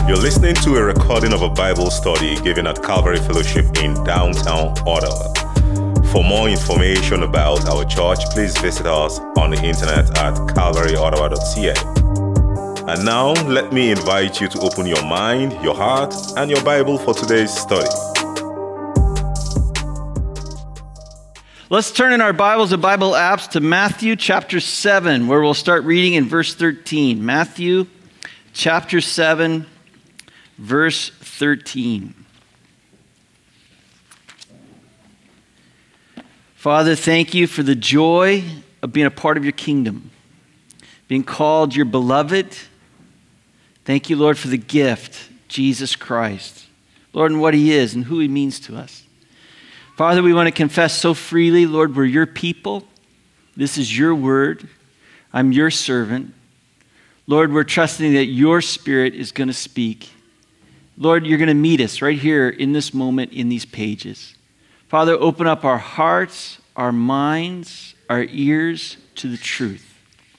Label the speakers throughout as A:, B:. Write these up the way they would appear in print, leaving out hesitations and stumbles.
A: You're listening to a recording of a Bible study given at Calvary Fellowship in downtown Ottawa. For more information about our church, please visit us on the internet at calvaryottawa.ca. And now, let me invite you to open your mind, your heart, and your Bible for today's study.
B: Let's turn in our Bibles and Bible apps to Matthew chapter 7, where we'll start reading in verse 13. Matthew chapter 7, verse 13. Father, thank you for the joy of being a part of your kingdom, being called your beloved. Thank you, Lord, for the gift, Jesus Christ. Lord, and what he is and who he means to us. Father, we want to confess so freely, Lord, we're your people. This is your word. I'm your servant. Lord, we're trusting that your Spirit is going to speak. Lord, you're going to meet us right here in this moment in these pages. Father, open up our hearts, our minds, our ears to the truth.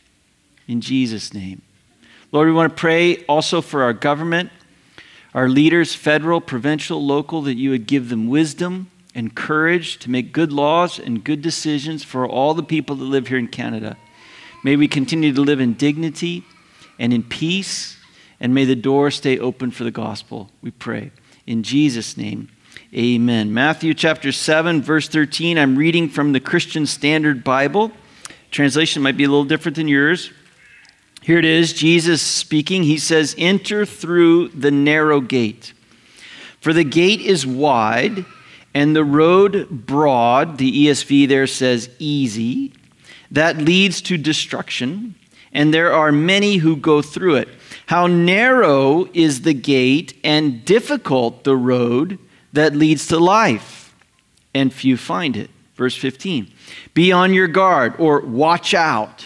B: In Jesus' name. Lord, we want to pray also for our government, our leaders, federal, provincial, local, that you would give them wisdom and courage to make good laws and good decisions for all the people that live here in Canada. May we continue to live in dignity and in peace, and may the door stay open for the gospel, we pray. In Jesus' name, amen. Matthew chapter 7, verse 13. I'm reading from the Christian Standard Bible. Translation might be a little different than yours. Here it is, Jesus speaking. He says, "Enter through the narrow gate. For the gate is wide, and the road broad," the ESV there says easy, "that leads to destruction, and there are many who go through it. How narrow is the gate and difficult the road that leads to life, and few find it." Verse 15, "Be on your guard," or watch out.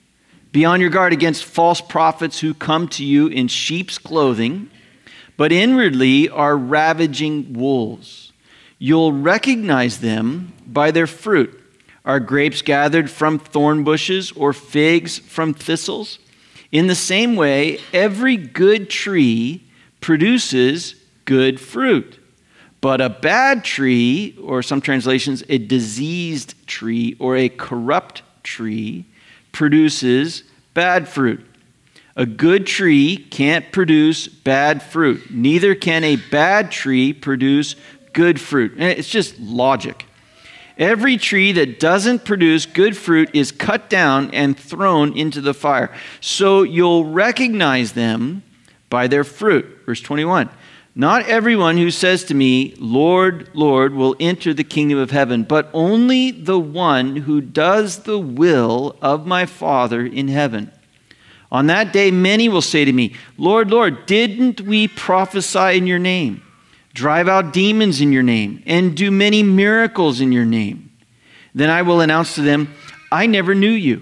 B: "Be on your guard against false prophets who come to you in sheep's clothing, but inwardly are ravaging wolves. You'll recognize them by their fruit. Are grapes gathered from thorn bushes or figs from thistles? In the same way, every good tree produces good fruit. But a bad tree, or some translations, a diseased tree or a corrupt tree, produces bad fruit. A good tree can't produce bad fruit. Neither can a bad tree produce good fruit." And it's just logic. "Every tree that doesn't produce good fruit is cut down and thrown into the fire. So you'll recognize them by their fruit." Verse 21, "Not everyone who says to me, 'Lord, Lord,' will enter the kingdom of heaven, but only the one who does the will of my Father in heaven. On that day, many will say to me, 'Lord, Lord, didn't we prophesy in your name, drive out demons in your name, and do many miracles in your name?' Then I will announce to them, 'I never knew you.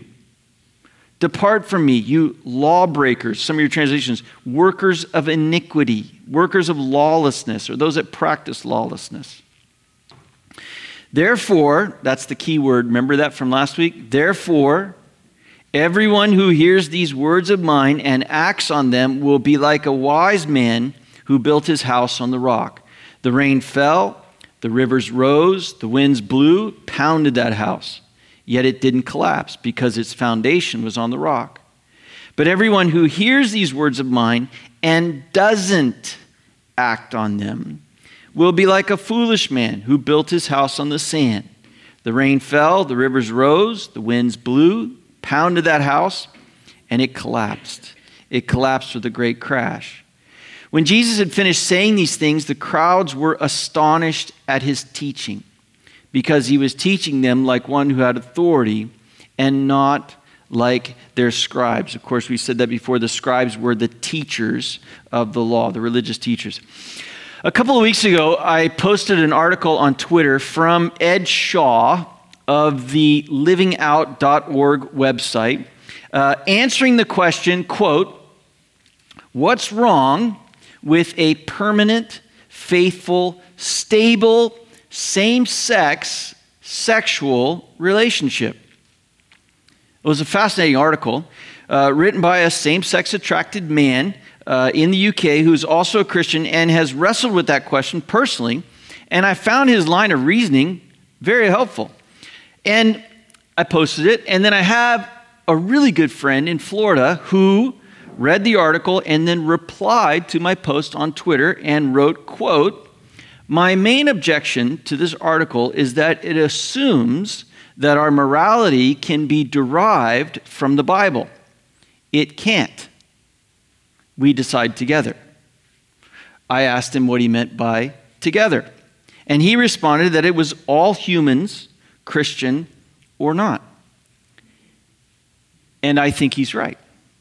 B: Depart from me, you lawbreakers,'" some of your translations, "workers of iniquity, workers of lawlessness," or those that practice lawlessness. "Therefore," that's the key word, remember that from last week? "Therefore, everyone who hears these words of mine and acts on them will be like a wise man who built his house on the rock. The rain fell, the rivers rose, the winds blew, pounded that house. Yet it didn't collapse because its foundation was on the rock. But everyone who hears these words of mine and doesn't act on them will be like a foolish man who built his house on the sand. The rain fell, the rivers rose, the winds blew, pounded that house, and it collapsed. It collapsed with a great crash." When Jesus had finished saying these things, the crowds were astonished at his teaching, because he was teaching them like one who had authority and not like their scribes. Of course, we said that before. The scribes were the teachers of the law, the religious teachers. A couple of weeks ago, I posted an article on Twitter from Ed Shaw of the livingout.org website, answering the question, quote, "What's wrong with a permanent, faithful, stable, same-sex sexual relationship?" It was a fascinating article written by a same-sex attracted man in the UK who's also a Christian and has wrestled with that question personally. And I found his line of reasoning very helpful. And I posted it. And then I have a really good friend in Florida who read the article and then replied to my post on Twitter and wrote, quote, "My main objection to this article is that it assumes that our morality can be derived from the Bible. It can't. We decide together." I asked him what he meant by together. And he responded that it was all humans, Christian or not. And I think he's right.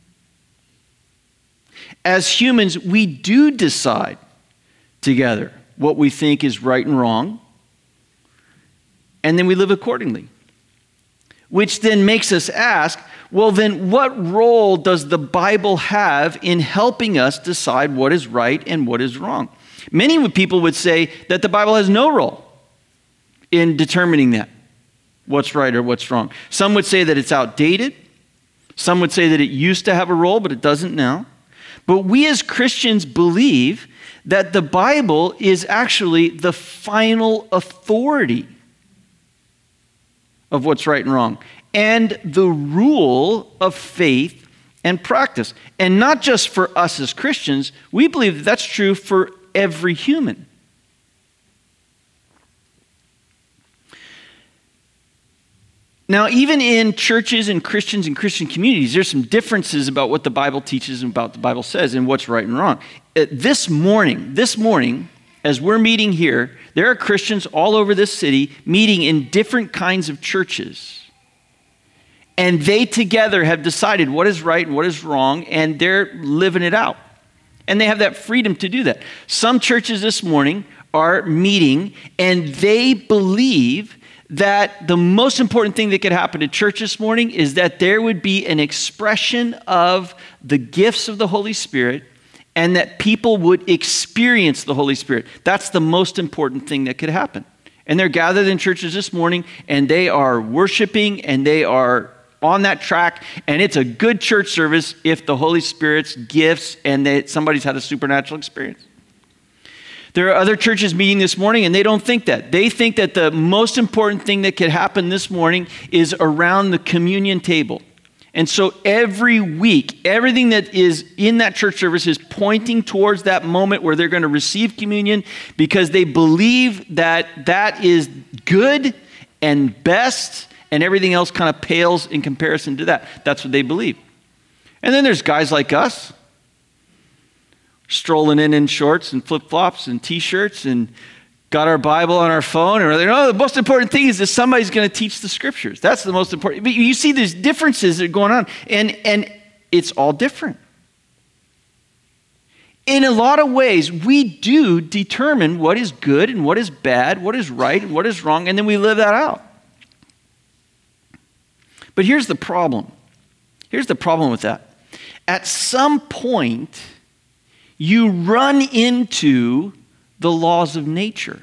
B: As humans, we do decide together what we think is right and wrong, and then we live accordingly. Which then makes us ask, well, then what role does the Bible have in helping us decide what is right and what is wrong? Many people would say that the Bible has no role in determining that, what's right or what's wrong. Some would say that it's outdated. Some would say that it used to have a role, but it doesn't now. But we as Christians believe that the Bible is actually the final authority of what's right and wrong, and the rule of faith and practice. And not just for us as Christians, we believe that that's true for every human. Now, even in churches and Christians and Christian communities, there's some differences about what the Bible teaches and about the Bible says and what's right and wrong. This morning, as we're meeting here, there are Christians all over this city meeting in different kinds of churches. And they together have decided what is right and what is wrong, and they're living it out. And they have that freedom to do that. Some churches this morning are meeting, and they believe that the most important thing that could happen to church this morning is that there would be an expression of the gifts of the Holy Spirit, and that people would experience the Holy Spirit. That's the most important thing that could happen. And they're gathered in churches this morning, and they are worshiping, and they are on that track, and it's a good church service if the Holy Spirit's gifts and that somebody's had a supernatural experience. There are other churches meeting this morning, and they don't think that. They think that the most important thing that could happen this morning is around the communion table. And so every week, everything that is in that church service is pointing towards that moment where they're going to receive communion, because they believe that that is good and best, and everything else kind of pales in comparison to that. That's what they believe. And then there's guys like us, strolling in shorts and flip-flops and T-shirts, and got our Bible on our phone, and we're like, oh, the most important thing is that somebody's going to teach the scriptures. That's the most important. But you see these differences that are going on, and it's all different. In a lot of ways, we do determine what is good and what is bad, what is right and what is wrong, and then we live that out. But here's the problem. Here's the problem with that. At some point, you run into the laws of nature.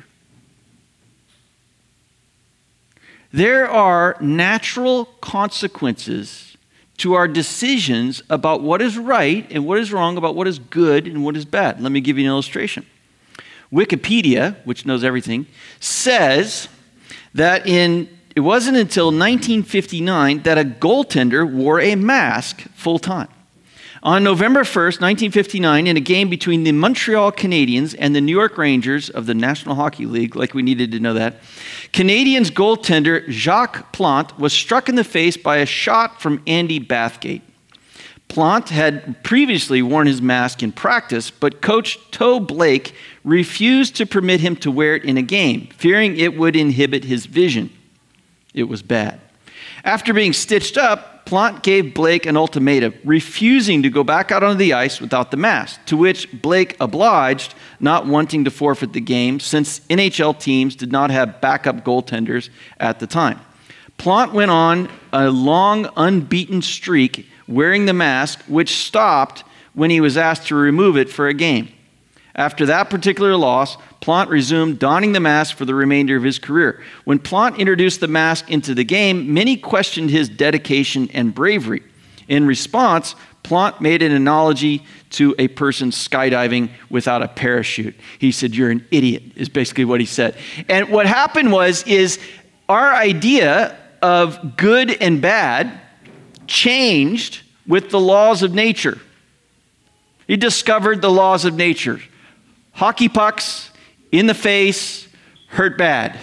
B: There are natural consequences to our decisions about what is right and what is wrong, about what is good and what is bad. Let me give you an illustration. Wikipedia, which knows everything, says that it wasn't until 1959 that a goaltender wore a mask full time. On November 1st, 1959, in a game between the Montreal Canadiens and the New York Rangers of the National Hockey League, like we needed to know that, Canadiens goaltender Jacques Plante was struck in the face by a shot from Andy Bathgate. Plante had previously worn his mask in practice, but coach Toe Blake refused to permit him to wear it in a game, fearing it would inhibit his vision. It was bad. After being stitched up, Plante gave Blake an ultimatum, refusing to go back out onto the ice without the mask, to which Blake obliged, not wanting to forfeit the game since NHL teams did not have backup goaltenders at the time. Plante went on a long, unbeaten streak wearing the mask, which stopped when he was asked to remove it for a game. After that particular loss, Plante resumed donning the mask for the remainder of his career. When Plante introduced the mask into the game, many questioned his dedication and bravery. In response, Plant made an analogy to a person skydiving without a parachute. He said, "You're an idiot," is basically what he said. And what happened is our idea of good and bad changed with the laws of nature. He discovered the laws of nature. Hockey pucks in the face hurt bad.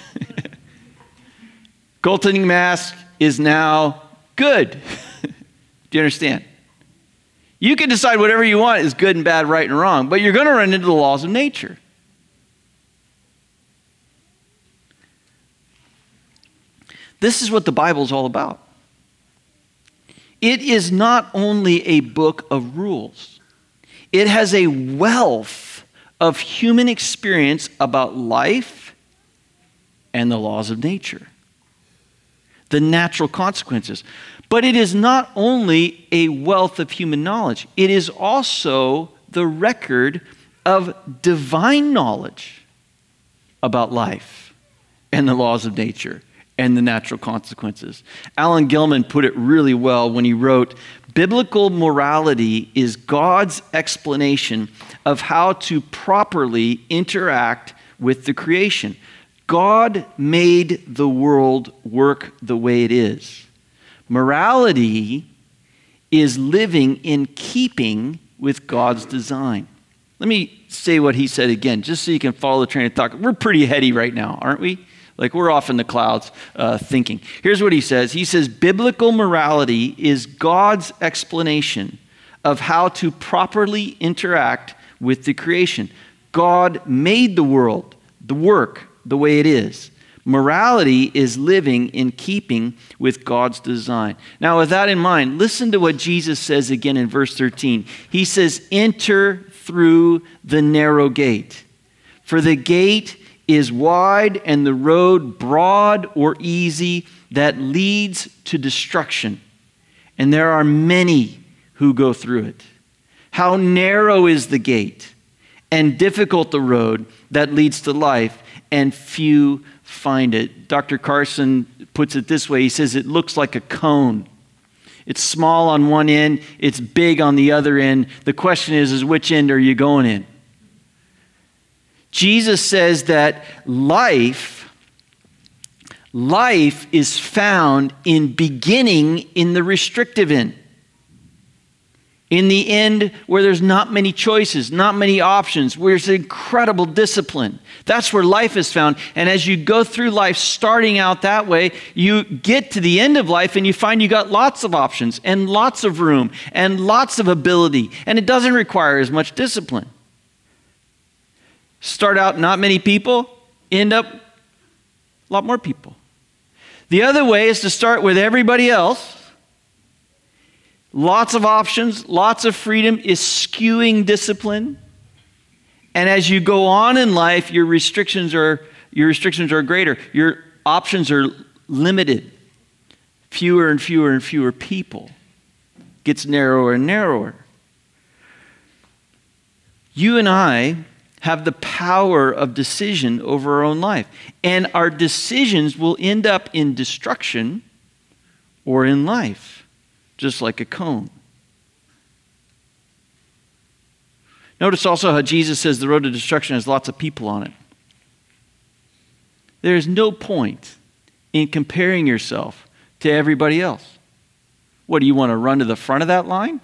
B: Goaltending mask is now good. Do you understand? You can decide whatever you want is good and bad, right and wrong, but you're going to run into the laws of nature. This is what the Bible is all about. It is not only a book of rules. It has a wealth of human experience about life and the laws of nature, the natural consequences. But it is not only a wealth of human knowledge, it is also the record of divine knowledge about life and the laws of nature and the natural consequences. Alan Gilman put it really well when he wrote, "Biblical morality is God's explanation of how to properly interact with the creation. God made the world work the way it is. Morality is living in keeping with God's design." Let me say what he said again, just so you can follow the train of thought. We're pretty heady right now, aren't we? Like we're off in the clouds thinking. Here's what he says. He says, "Biblical morality is God's explanation of how to properly interact with the creation. God made the world, the work, the way it is. Morality is living in keeping with God's design." Now, with that in mind, listen to what Jesus says again in verse 13. He says, "Enter through the narrow gate. For the gate is wide and the road broad or easy that leads to destruction. And there are many who go through it. How narrow is the gate and difficult the road that leads to life, and few find it." Dr. Carson puts it this way. He says it looks like a cone. It's small on one end, it's big on the other end. The question is which end are you going in? Jesus says that life is found in beginning in the restrictive end. In the end where there's not many choices, not many options, where there's incredible discipline. That's where life is found. And as you go through life starting out that way, you get to the end of life and you find you got lots of options and lots of room and lots of ability. And it doesn't require as much discipline. Start out not many people, end up a lot more people. The other way is to start with everybody else. Lots of options, lots of freedom is skewing discipline. And as you go on in life, your restrictions are greater. Your options are limited. Fewer and fewer and fewer people. Gets narrower and narrower. You and I have the power of decision over our own life. And our decisions will end up in destruction or in life, just like a cone. Notice also how Jesus says the road to destruction has lots of people on it. There is no point in comparing yourself to everybody else. What, do you want to run to the front of that line?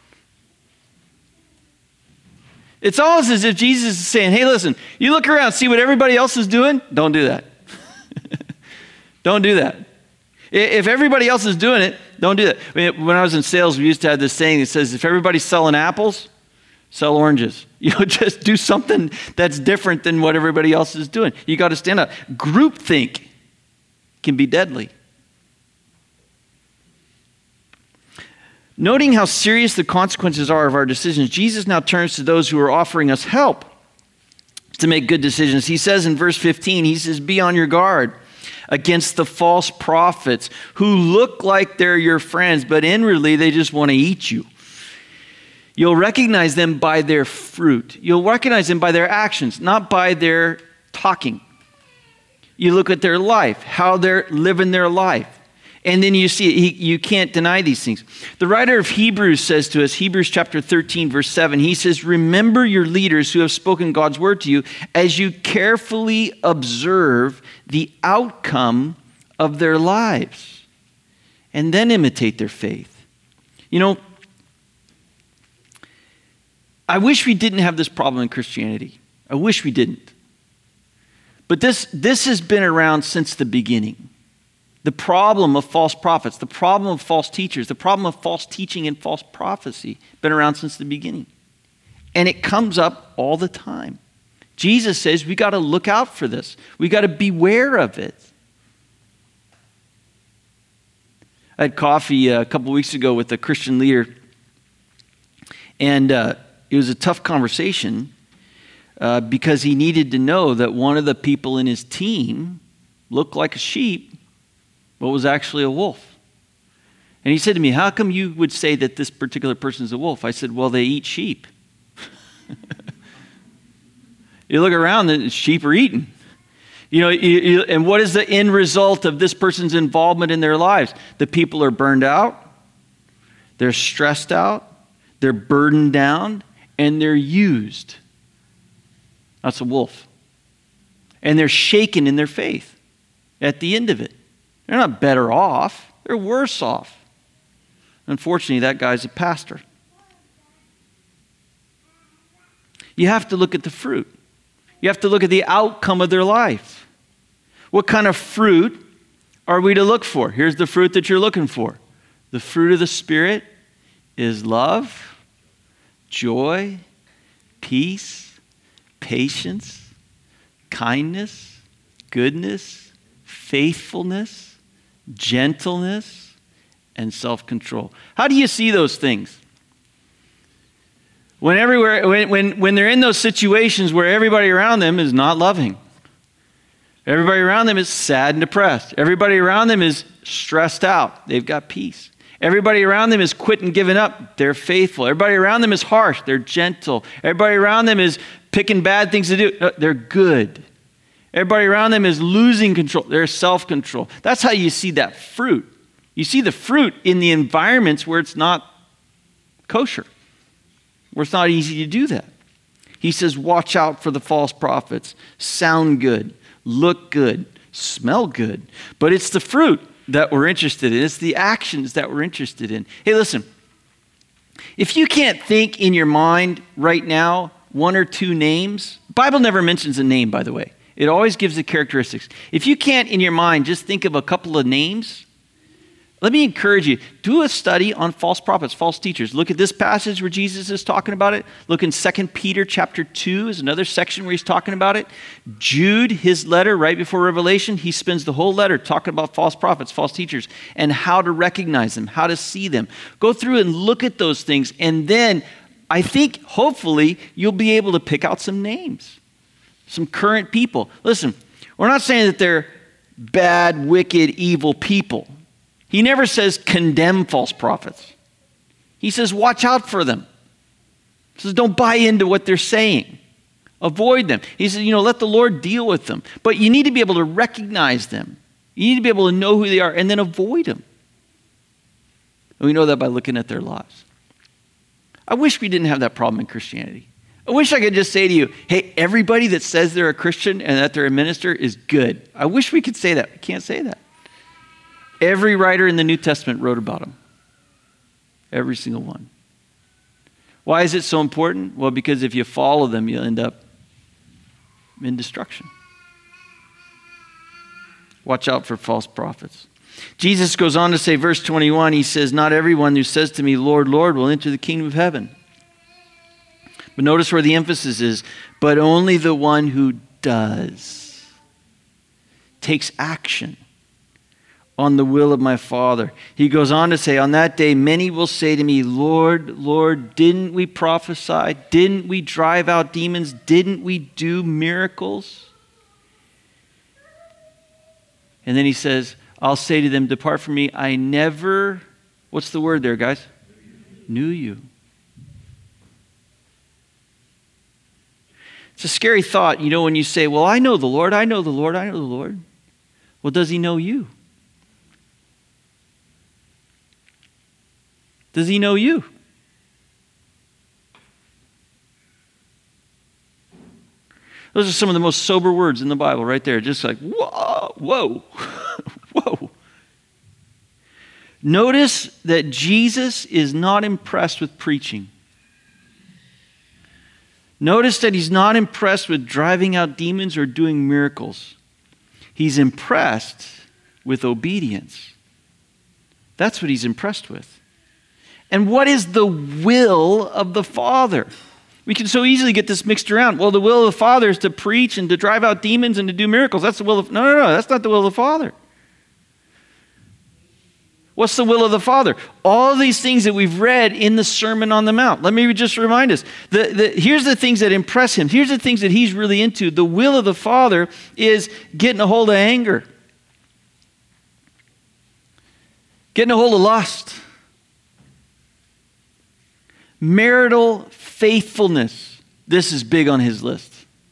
B: It's almost as if Jesus is saying, hey, listen, you look around, see what everybody else is doing? Don't do that. Don't do that. If everybody else is doing it, don't do that. When I was in sales, we used to have this saying that says, if everybody's selling apples, sell oranges. Just do something that's different than what everybody else is doing. You got to stand up. Groupthink can be deadly. Noting how serious the consequences are of our decisions, Jesus now turns to those who are offering us help to make good decisions. He says in verse 15, he says, be on your guard against the false prophets who look like they're your friends, but inwardly they just want to eat you. You'll recognize them by their fruit. You'll recognize them by their actions, not by their talking. You look at their life, how they're living their life. And then you see, you can't deny these things. The writer of Hebrews says to us, Hebrews chapter 13, verse 7, he says, remember your leaders who have spoken God's word to you as you carefully observe the outcome of their lives and then imitate their faith. You know, I wish we didn't have this problem in Christianity. I wish we didn't. But this has been around since the beginning. The problem of false prophets, the problem of false teachers, the problem of false teaching and false prophecy, been around since the beginning. And it comes up all the time. Jesus says we got to look out for this. We got to beware of it. I had coffee a couple weeks ago with a Christian leader, and it was a tough conversation because he needed to know that one of the people in his team looked like a sheep, but was actually a wolf. And he said to me, how come you would say that this particular person is a wolf? I said, well, they eat sheep. You look around, the sheep are eaten. You know, and what is the end result of this person's involvement in their lives? The people are burned out, they're stressed out, they're burdened down, and they're used. That's a wolf. And they're shaken in their faith at the end of it. They're not better off, they're worse off. Unfortunately, that guy's a pastor. You have to look at the fruit. You have to look at the outcome of their life. What kind of fruit are we to look for? Here's the fruit that you're looking for. The fruit of the Spirit is love, joy, peace, patience, kindness, goodness, faithfulness, gentleness, and self-control. How do you see those things? When they're in those situations where everybody around them is not loving. Everybody around them is sad and depressed. Everybody around them is stressed out. They've got peace. Everybody around them is quit and giving up. They're faithful. Everybody around them is harsh. They're gentle. Everybody around them is picking bad things to do. They're good. Everybody around them is losing control. They're self-control. That's how you see that fruit. You see the fruit in the environments where it's not kosher, where it's not easy to do that. He says, watch out for the false prophets. Sound good, look good, smell good. But it's the fruit that we're interested in. It's the actions that we're interested in. Hey, listen, if you can't think in your mind right now one or two names, the Bible never mentions a name, by the way. It always gives the characteristics. If you can't in your mind just think of a couple of names, let me encourage you, do a study on false prophets, false teachers. Look at this passage where Jesus is talking about it. Look in 2 Peter chapter 2 is another section where he's talking about it. Jude, his letter right before Revelation, he spends the whole letter talking about false prophets, false teachers, and how to recognize them, how to see them. Go through and look at those things, and then I think hopefully you'll be able to pick out some names, some current people. Listen, we're not saying that they're bad, wicked, evil people. He never says condemn false prophets. He says watch out for them. He says don't buy into what they're saying. Avoid them. He says, let the Lord deal with them. But you need to be able to recognize them. You need to be able to know who they are and then avoid them. And we know that by looking at their lives. I wish we didn't have that problem in Christianity. I wish I could just say to you, hey, everybody that says they're a Christian and that they're a minister is good. I wish we could say that. We can't say that. Every writer in the New Testament wrote about them. Every single one. Why is it so important? Well, because if you follow them, you'll end up in destruction. Watch out for false prophets. Jesus goes on to say, verse 21, he says, not everyone who says to me, Lord, Lord, will enter the kingdom of heaven. But notice where the emphasis is, but only the one who does, takes action on the will of my Father. He goes on to say, on that day, many will say to me, Lord, Lord, didn't we prophesy? Didn't we drive out demons? Didn't we do miracles? And then he says, I'll say to them, depart from me. I never, what's the word there, guys? Knew you. It's a scary thought, when you say, well, I know the Lord, I know the Lord, I know the Lord. Well, does he know you? Does he know you? Those are some of the most sober words in the Bible right there. Just like, whoa, whoa, whoa. Notice that Jesus is not impressed with preaching. Notice that he's not impressed with driving out demons or doing miracles. He's impressed with obedience. That's what he's impressed with. And what is the will of the Father? We can so easily get this mixed around. Well, the will of the Father is to preach and to drive out demons and to do miracles. That's the will of... No, that's not the will of the Father. What's the will of the Father? All these things that we've read in the Sermon on the Mount. Let me just remind us. Here's the things that impress him. Here's the things that he's really into. The will of the Father is getting a hold of anger. Getting a hold of lust. Marital faithfulness. This is big on his list.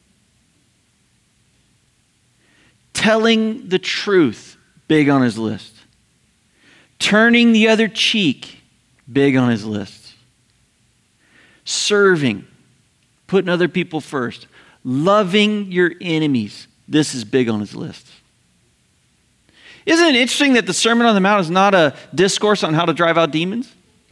B: Telling the truth. Big on his list. Turning the other cheek, big on his list. Serving, putting other people first. Loving your enemies, this is big on his list. Isn't it interesting that the Sermon on the Mount is not a discourse on how to drive out demons?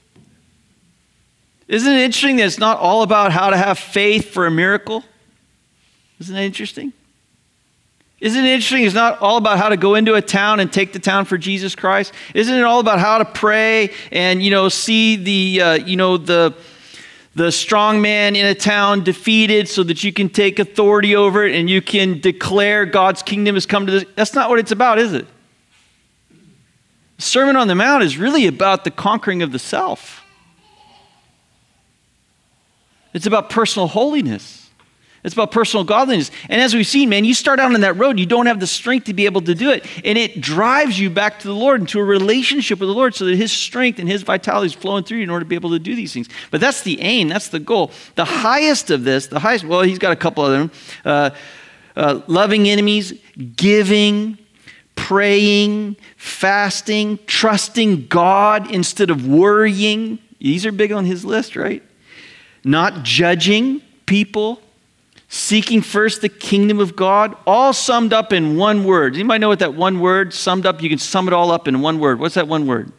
B: Isn't it interesting that it's not all about how to have faith for a miracle? Isn't that interesting? Isn't it interesting? It's not all about how to go into a town and take the town for Jesus Christ. Isn't it all about how to pray and, see the strong man in a town defeated so that you can take authority over it and you can declare God's kingdom has come to this? That's not what it's about, is it? The Sermon on the Mount is really about the conquering of the self. It's about personal holiness. It's about personal godliness. And as we've seen, man, you start out on that road, you don't have the strength to be able to do it. And it drives you back to the Lord, into a relationship with the Lord, so that his strength and his vitality is flowing through you in order to be able to do these things. But that's the aim. That's the goal. The highest of this, well, he's got a couple of them. Loving enemies, giving, praying, fasting, trusting God instead of worrying. These are big on his list, right? Not judging people. Seeking first the kingdom of God, all summed up in one word. Anybody know what that one word summed up? You can sum it all up in one word. What's that one word?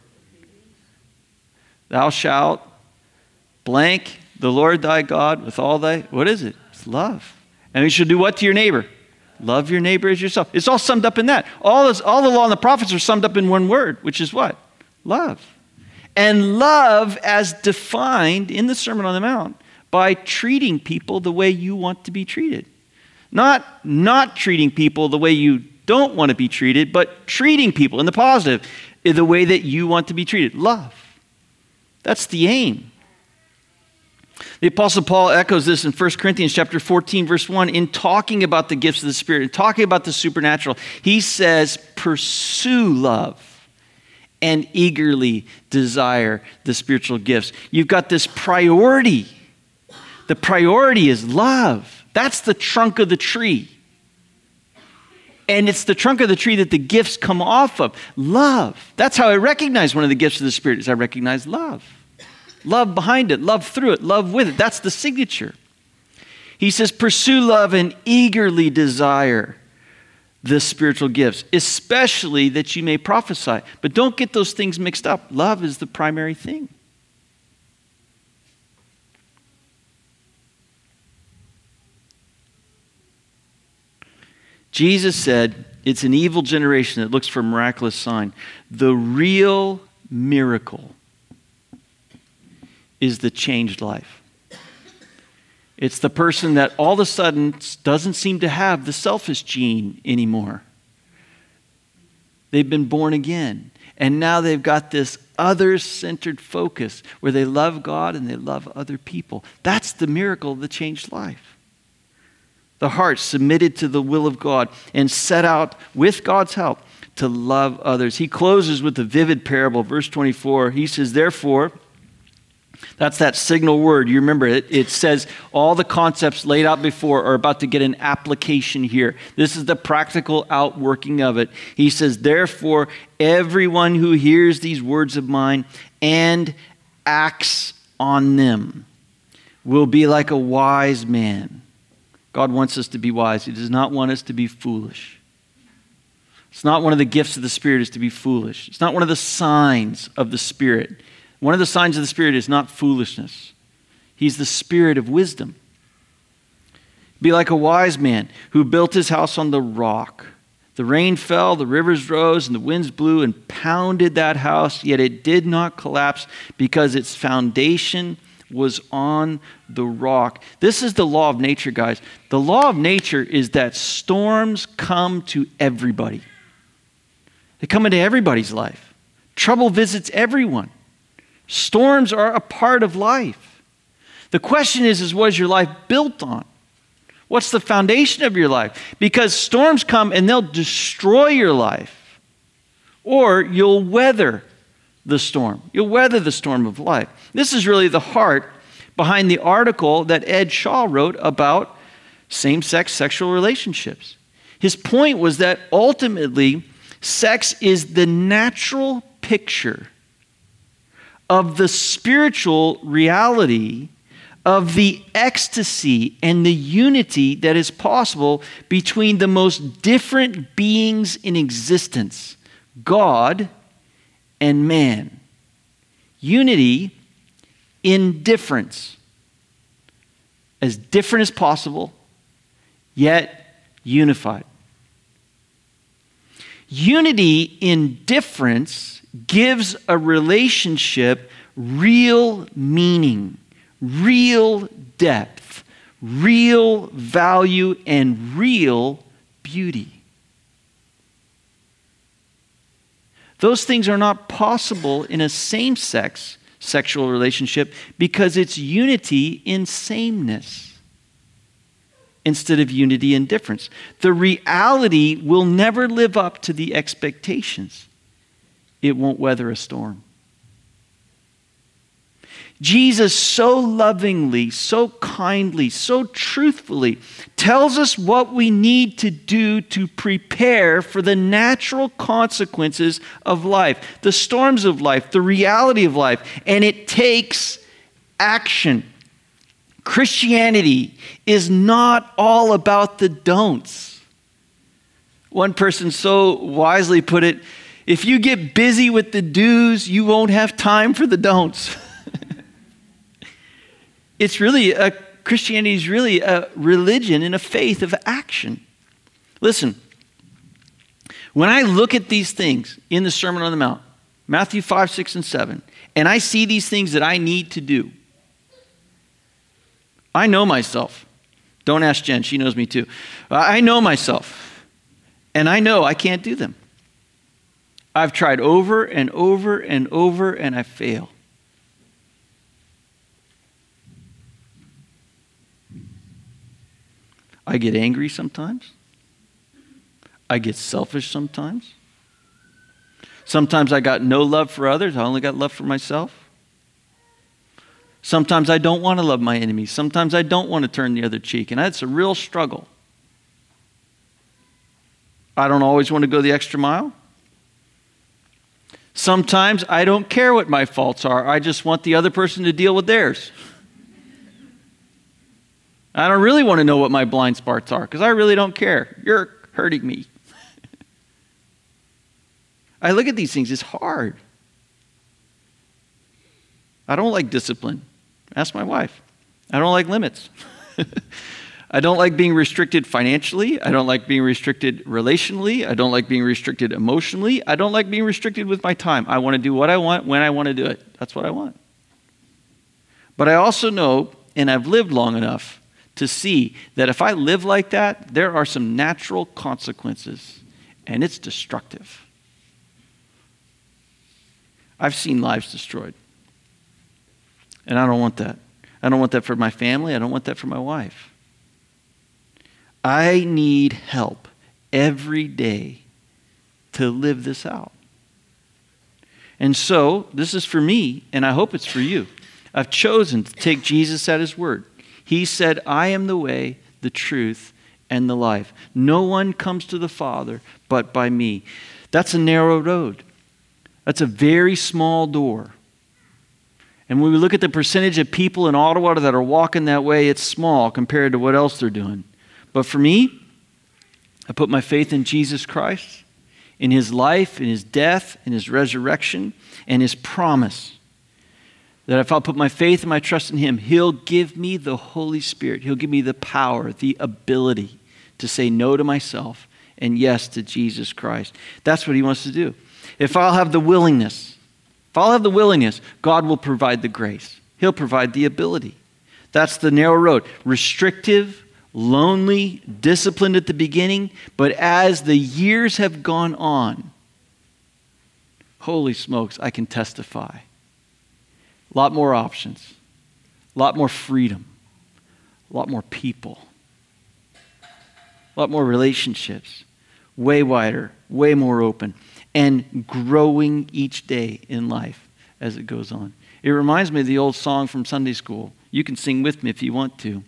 B: Thou shalt blank the Lord thy God with all thy, what is it? It's love. And you should do what to your neighbor? Love your neighbor as yourself. It's all summed up in that. All the law and the prophets are summed up in one word, which is what? Love. And love as defined in the Sermon on the Mount by treating people the way you want to be treated. Not treating people the way you don't want to be treated, but treating people in the positive, in the way that you want to be treated. Love. That's the aim. The Apostle Paul echoes this in 1 Corinthians chapter 14, verse 1, in talking about the gifts of the Spirit, and talking about the supernatural. He says, pursue love and eagerly desire the spiritual gifts. You've got this priority. The priority is love. That's the trunk of the tree. And it's the trunk of the tree that the gifts come off of. Love. That's how I recognize one of the gifts of the Spirit, is I recognize love. Love behind it, love through it, love with it. That's the signature. He says, pursue love and eagerly desire the spiritual gifts, especially that you may prophesy. But don't get those things mixed up. Love is the primary thing. Jesus said, it's an evil generation that looks for a miraculous sign. The real miracle is the changed life. It's the person that all of a sudden doesn't seem to have the selfish gene anymore. They've been born again. And now they've got this other-centered focus where they love God and they love other people. That's the miracle of the changed life. The heart submitted to the will of God and set out with God's help to love others. He closes with a vivid parable, verse 24. He says, therefore, that's that signal word. You remember it. It says all the concepts laid out before are about to get an application here. This is the practical outworking of it. He says, therefore, everyone who hears these words of mine and acts on them will be like a wise man. God wants us to be wise. He does not want us to be foolish. It's not one of the gifts of the Spirit is to be foolish. It's not one of the signs of the Spirit. One of the signs of the Spirit is not foolishness. He's the Spirit of wisdom. Be like a wise man who built his house on the rock. The rain fell, the rivers rose, and the winds blew and pounded that house, yet it did not collapse because its foundation was on the rock. This is the law of nature, guys. The law of nature is that storms come to everybody. They come into everybody's life. Trouble visits everyone. Storms are a part of life. The question is what is your life built on? What's the foundation of your life? Because storms come and they'll destroy your life. Or you'll weather the storm. You'll weather the storm of life. This is really the heart behind the article that Ed Shaw wrote about same-sex sexual relationships. His point was that ultimately, sex is the natural picture of the spiritual reality of the ecstasy and the unity that is possible between the most different beings in existence, God and man. Unity in difference. As different as possible, yet unified. Unity in difference gives a relationship real meaning, real depth, real value, and real beauty. Those things are not possible in a same-sex sexual relationship because it's unity in sameness instead of unity in difference. The reality will never live up to the expectations. It won't weather a storm. Jesus so lovingly, so kindly, so truthfully tells us what we need to do to prepare for the natural consequences of life, the storms of life, the reality of life, and it takes action. Christianity is not all about the don'ts. One person so wisely put it, if you get busy with the do's, you won't have time for the don'ts. Christianity is really a religion and a faith of action. Listen, when I look at these things in the Sermon on the Mount, Matthew 5, 6, and 7, and I see these things that I need to do, I know myself. Don't ask Jen, she knows me too. I know myself, and I know I can't do them. I've tried over and over and over, and I fail. I get angry sometimes. I get selfish sometimes. Sometimes I got no love for others. I only got love for myself. Sometimes I don't want to love my enemies. Sometimes I don't want to turn the other cheek. And that's a real struggle. I don't always want to go the extra mile. Sometimes I don't care what my faults are. I just want the other person to deal with theirs. I don't really want to know what my blind spots are because I really don't care. You're hurting me. I look at these things, it's hard. I don't like discipline. Ask my wife. I don't like limits. I don't like being restricted financially. I don't like being restricted relationally. I don't like being restricted emotionally. I don't like being restricted with my time. I want to do what I want when I want to do it. That's what I want. But I also know, and I've lived long enough to see that if I live like that, there are some natural consequences, and it's destructive. I've seen lives destroyed, and I don't want that. I don't want that for my family. I don't want that for my wife. I need help every day to live this out. And so, this is for me, and I hope it's for you. I've chosen to take Jesus at his word. He said, I am the way, the truth, and the life. No one comes to the Father but by me. That's a narrow road. That's a very small door. And when we look at the percentage of people in Ottawa that are walking that way, it's small compared to what else they're doing. But for me, I put my faith in Jesus Christ, in his life, in his death, in his resurrection, and his promise that if I'll put my faith and my trust in him, he'll give me the Holy Spirit. He'll give me the power, the ability to say no to myself and yes to Jesus Christ. That's what he wants to do. If I'll have the willingness, God will provide the grace. He'll provide the ability. That's the narrow road. Restrictive, lonely, disciplined at the beginning, but as the years have gone on, holy smokes, I can testify. A lot more options, a lot more freedom, a lot more people, a lot more relationships, way wider, way more open, and growing each day in life as it goes on. It reminds me of the old song from Sunday school. You can sing with me if you want to.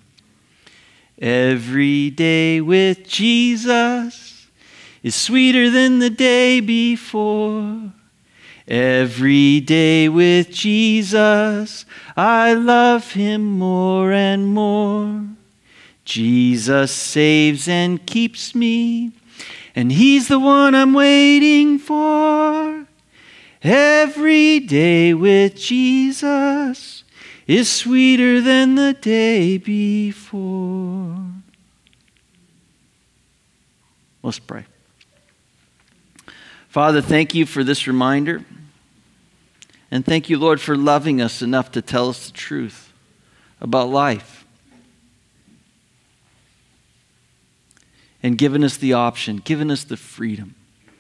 B: Every day with Jesus is sweeter than the day before. Every day with Jesus, I love him more and more. Jesus saves and keeps me, and he's the one I'm waiting for. Every day with Jesus is sweeter than the day before. Let's pray. Father, thank you for this reminder. And thank you, Lord, for loving us enough to tell us the truth about life. And giving us the option, giving us the freedom.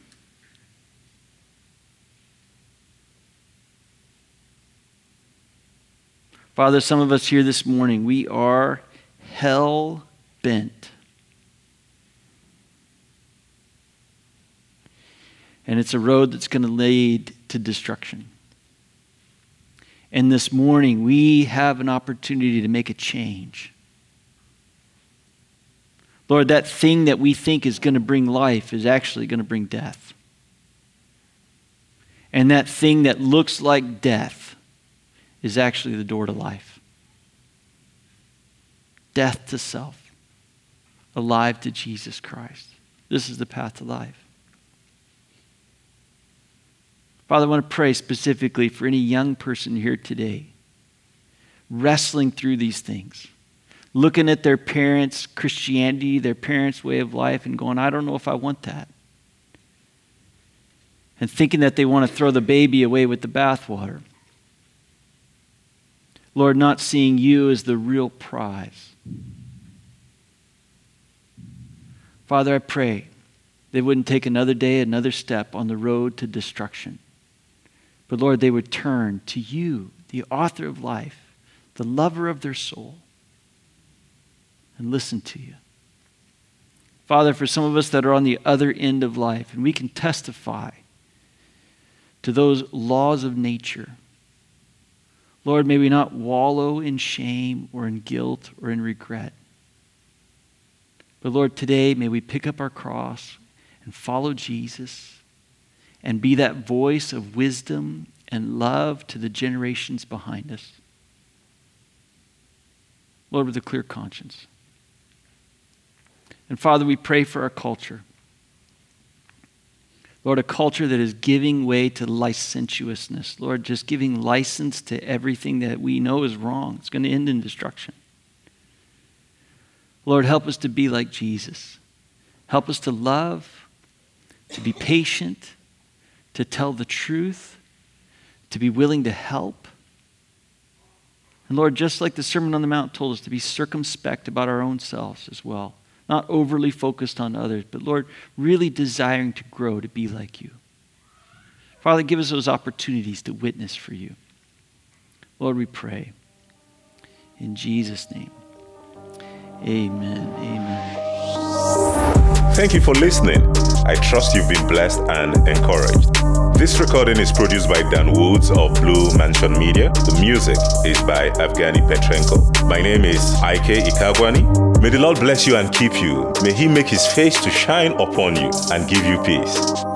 B: Father, some of us here this morning, we are hell-bent. And it's a road that's going to lead to destruction. And this morning, we have an opportunity to make a change. Lord, that thing that we think is going to bring life is actually going to bring death. And that thing that looks like death is actually the door to life. Death to self, alive to Jesus Christ. This is the path to life. Father, I want to pray specifically for any young person here today wrestling through these things, looking at their parents' Christianity, their parents' way of life, and going, I don't know if I want that. And thinking that they want to throw the baby away with the bathwater. Lord, not seeing you as the real prize. Father, I pray they wouldn't take another day, another step on the road to destruction. But Lord, they would turn to you, the author of life, the lover of their soul, and listen to you. Father, for some of us that are on the other end of life, and we can testify to those laws of nature, Lord, may we not wallow in shame or in guilt or in regret. But Lord, today may we pick up our cross and follow Jesus and be that voice of wisdom and love to the generations behind us. Lord, with a clear conscience. And Father, we pray for our culture. Lord, a culture that is giving way to licentiousness. Lord, just giving license to everything that we know is wrong. It's going to end in destruction. Lord, help us to be like Jesus. Help us to love, to be patient, to tell the truth, to be willing to help. And Lord, just like the Sermon on the Mount told us, to be circumspect about our own selves as well. Not overly focused on others, but Lord, really desiring to grow to be like you. Father, give us those opportunities to witness for you. Lord, we pray. In Jesus' name, amen. Amen.
A: Thank you for listening. I trust you've been blessed and encouraged. This recording is produced by Dan Woods of Blue Mansion Media. The music is by Evgeny Petrenko. My name is Ike Ikagwani. May the Lord bless you and keep you. May he make his face to shine upon you and give you peace.